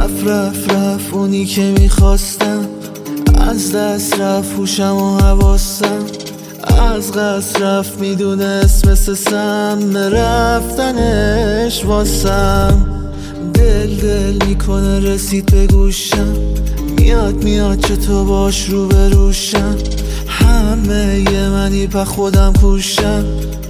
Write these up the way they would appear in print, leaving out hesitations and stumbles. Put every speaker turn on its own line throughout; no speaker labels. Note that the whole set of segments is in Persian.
رفت اونی که میخواستم، از دست رفت هوشم و حواسم، از قصد رفت میدونست مثل سم رفتنش واسم. دل میکنه رسید به گوشم، میاد چطور باش رو بروشم، همه ی منی په خودم کوشم،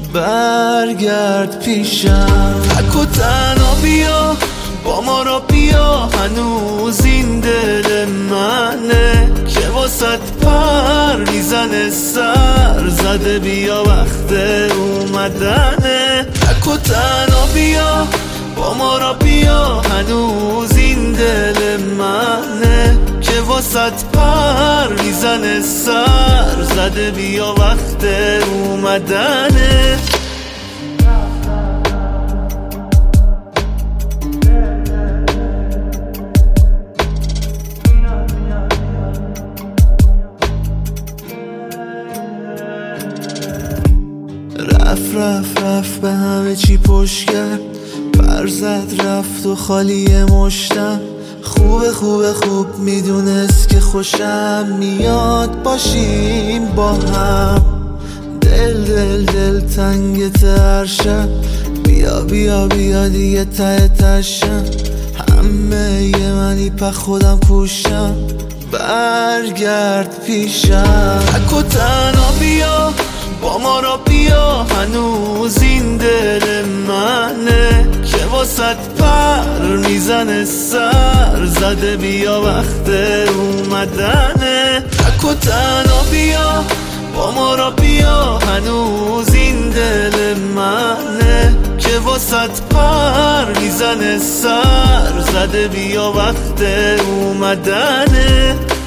برگرد پیشم. تک و تنها بیا با ما را بیا، هنوز این دل منه که واسط پر میزنه، سر زده بیا وقت اومدنه. تک و تنها بیا با ما را بیا، هنوز این دل منه که واسط پر میزنه، سر زده بیا وقت اومدنه. رفت به همه چی پشت کرد، برزد رفت و خالی مشتم. خوب میدونست که خوشم میاد باشیم با هم. دل تنگ هر شب، بیا دیگه ته تشم، همه ی منی په خودم کوشم، برگرد پیشم. تک و تنها بیا با ما را بیا، هنوز این دل منه که واسط پر میزنه، سر زده بیا وقت اومدنه. تک و تنها بیا با ما را بیا، هنوز این دل منه که واسط پر میزنه، سر زده بیا وقت اومدنه.